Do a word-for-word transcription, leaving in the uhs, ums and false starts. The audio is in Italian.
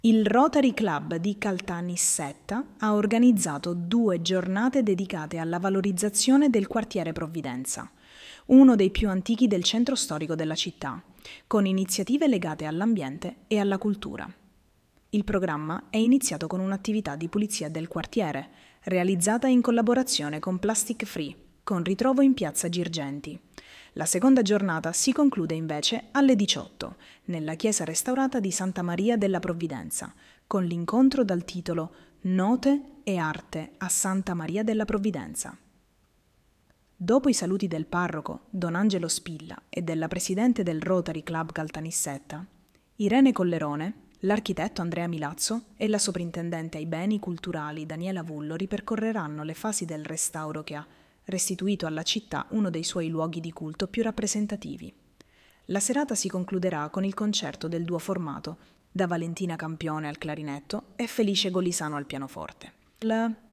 Il Rotary Club di Caltanissetta ha organizzato due giornate dedicate alla valorizzazione del quartiere Provvidenza, uno dei più antichi del centro storico della città, con iniziative legate all'ambiente e alla cultura. Il programma è iniziato con un'attività di pulizia del quartiere, realizzata in collaborazione con Plastic Free, con ritrovo in piazza Girgenti. La seconda giornata si conclude invece alle diciotto, nella chiesa restaurata di Santa Maria della Provvidenza, con l'incontro dal titolo Note e arte a Santa Maria della Provvidenza. Dopo i saluti del parroco Don Angelo Spilla e della presidente del Rotary Club Caltanissetta, Irene Collerone, l'architetto Andrea Milazzo e la soprintendente ai beni culturali Daniela Vullo ripercorreranno le fasi del restauro che ha restituito alla città uno dei suoi luoghi di culto più rappresentativi. La serata si concluderà con il concerto del duo formato da Valentina Campione al clarinetto e Felice Golisano al pianoforte. La